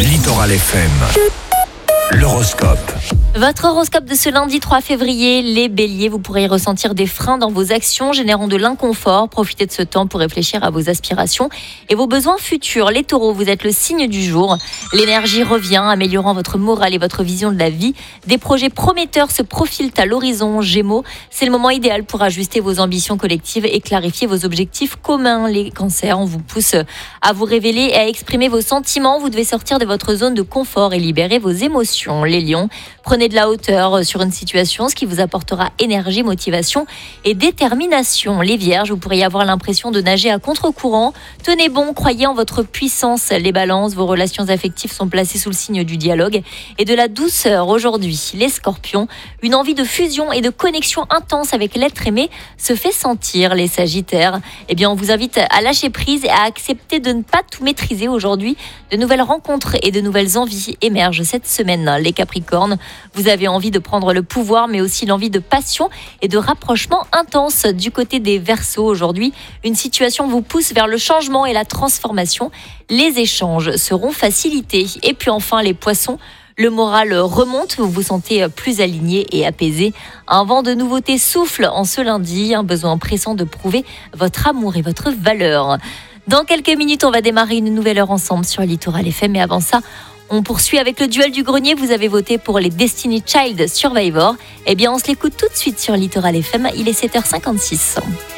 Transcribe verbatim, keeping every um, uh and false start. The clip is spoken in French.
Littoral F M. L'horoscope. Votre horoscope de ce lundi trois février, les béliers, vous pourrez ressentir des freins dans vos actions, générant de l'inconfort. Profitez de ce temps pour réfléchir à vos aspirations et vos besoins futurs. Les taureaux, vous êtes le signe du jour. L'énergie revient, améliorant votre morale et votre vision de la vie. Des projets prometteurs se profilent à l'horizon. Gémeaux, c'est le moment idéal pour ajuster vos ambitions collectives et clarifier vos objectifs communs. Les cancers, on vous pousse à vous révéler et à exprimer vos sentiments. Vous devez sortir de votre zone de confort et libérer vos émotions. Les lions, prenez de la hauteur sur une situation, ce qui vous apportera énergie, motivation et détermination. Les vierges, vous pourriez avoir l'impression de nager à contre-courant. Tenez bon, croyez en votre puissance. Les balances, vos relations affectives sont placées sous le signe du dialogue et de la douceur aujourd'hui. Les scorpions, une envie de fusion et de connexion intense avec l'être aimé se fait sentir. Les sagittaires, eh bien, on vous invite à lâcher prise et à accepter de ne pas tout maîtriser aujourd'hui. De nouvelles rencontres et de nouvelles envies émergent cette semaine. Les capricornes, vous avez envie de prendre le pouvoir, mais aussi l'envie de passion et de rapprochement intense. Du côté des Verseaux aujourd'hui, une situation vous pousse vers le changement et la transformation. Les échanges seront facilités. Et puis enfin, les poissons, le moral remonte, vous vous sentez plus aligné et apaisé. Un vent de nouveauté souffle en ce lundi, un besoin pressant de prouver votre amour et votre valeur. Dans quelques minutes, on va démarrer une nouvelle heure ensemble sur Littoral F M. Mais avant ça, on poursuit avec le duel du grenier. Vous avez voté pour les Destiny Child Survivor. Eh bien, on se l'écoute tout de suite sur Littoral F M. Il est sept heures cinquante-six.